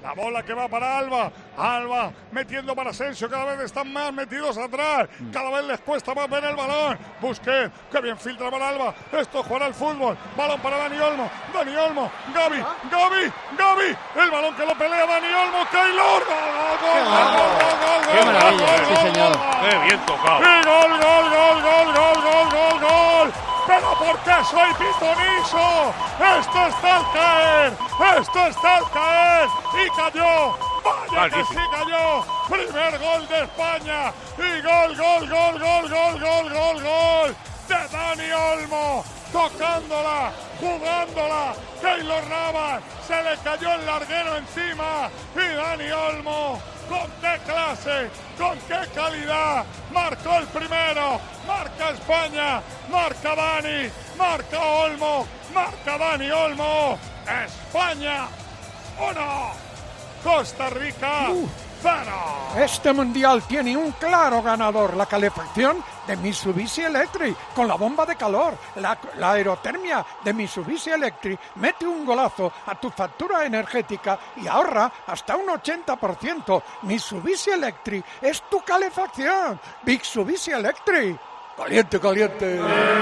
La bola que va para Alba. Alba metiendo para Asensio. Cada vez están más metidos atrás. Cada vez les cuesta más ver el balón. Busquets, que bien filtra para Alba. Esto es jugar al fútbol. Balón para Dani Olmo. Dani Olmo. Gavi. El balón que lo pelea Dani Olmo. Keylor. ¡Gol! ¡Qué maravilla! Sí, señor. ¡Qué bien tocado! ¡Y gol! ¡Pero por qué soy pitonizo! ¡Esto está al caer! ¡Y cayó! ¡Vaya que sí cayó! ¡Primer gol de España! ¡Y gol! ¡De Dani Olmo! Tocándola, jugándola, Keylor Navas, se le cayó el larguero encima y Dani Olmo, con qué clase, con qué calidad, marcó el primero, marca España, marca Dani, marca Olmo, marca Dani Olmo, España 1, Costa Rica 0. Este mundial tiene un claro ganador, la calefacción de Mitsubishi Electric, con la bomba de calor. La aerotermia de Mitsubishi Electric mete un golazo a tu factura energética y ahorra hasta un 80%. Mitsubishi Electric es tu calefacción. Mitsubishi Electric. Caliente.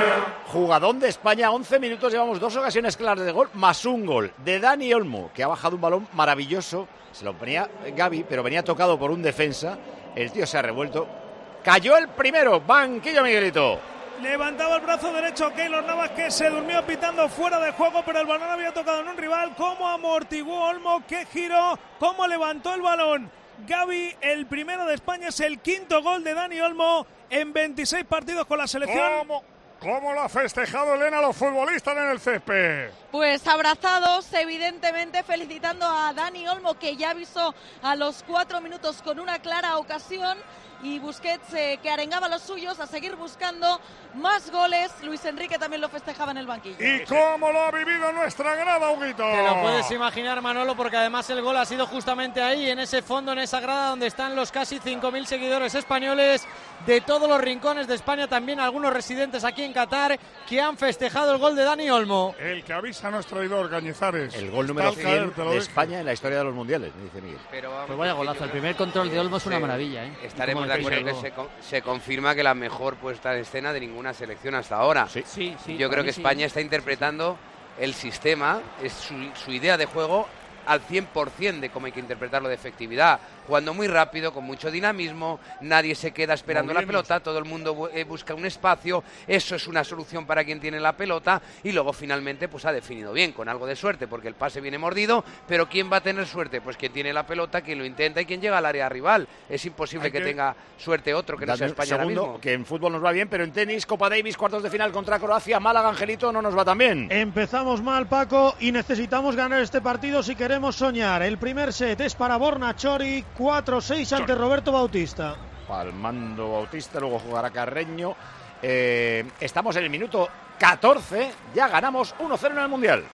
Jugadón de España, 11 minutos, llevamos 2 ocasiones claras de gol, más un gol de Dani Olmo, que ha bajado un balón maravilloso. Se lo ponía Gavi, pero venía tocado por un defensa. El tío se ha revuelto. Cayó el primero. Banquillo, Miguelito. Levantaba el brazo derecho Keylor Navas, que se durmió pitando fuera de juego, pero el balón había tocado en un rival. Cómo amortiguó Olmo, qué giro, cómo levantó el balón Gavi. El primero de España, es el 5º gol de Dani Olmo en 26 partidos con la selección. ¿Cómo lo ha festejado Elena a los futbolistas en el césped? Pues abrazados, evidentemente felicitando a Dani Olmo, que ya avisó a los 4 minutos con una clara ocasión, y Busquets, que arengaba a los suyos a seguir buscando más goles. Luis Enrique también lo festejaba en el banquillo. ¿Y cómo lo ha vivido nuestra grada, Huguito? Te lo puedes imaginar, Manolo, porque además el gol ha sido justamente ahí, en ese fondo, en esa grada donde están los casi 5.000 seguidores españoles de todos los rincones de España, también algunos residentes aquí en Qatar, que han festejado el gol de Dani Olmo. El que avisa no es traidor, Cañizares. El gol número 100 de España en la historia de los mundiales, me dice Miguel. Pero vamos, pues vaya golazo, el primer control de Olmo es una maravilla, ¿eh? Estaremos de acuerdo que se confirma que la mejor puesta en escena de ninguna selección hasta ahora. Sí. Yo creo que España está interpretando el sistema, es su idea de juego al 100% de cómo hay que interpretarlo, de efectividad, jugando muy rápido, con mucho dinamismo, nadie se queda esperando la pelota, todo el mundo busca un espacio, eso es una solución para quien tiene la pelota, y luego finalmente pues ha definido bien, con algo de suerte, porque el pase viene mordido, pero ¿quién va a tener suerte? Pues quien tiene la pelota, quien lo intenta y quien llega al área rival. Es imposible que tenga suerte otro que no sea España ahora mismo. Que en fútbol nos va bien, pero en tenis, Copa Davis, cuartos de final contra Croacia, Málaga, Angelito, no nos va tan bien. Empezamos mal, Paco, y necesitamos ganar este partido si queremos soñar. El primer set es para Borna Chori, 4-6 ante Roberto Bautista. Palmando Bautista, luego jugará Carreño. Estamos en el minuto 14, ya ganamos 1-0 en el Mundial.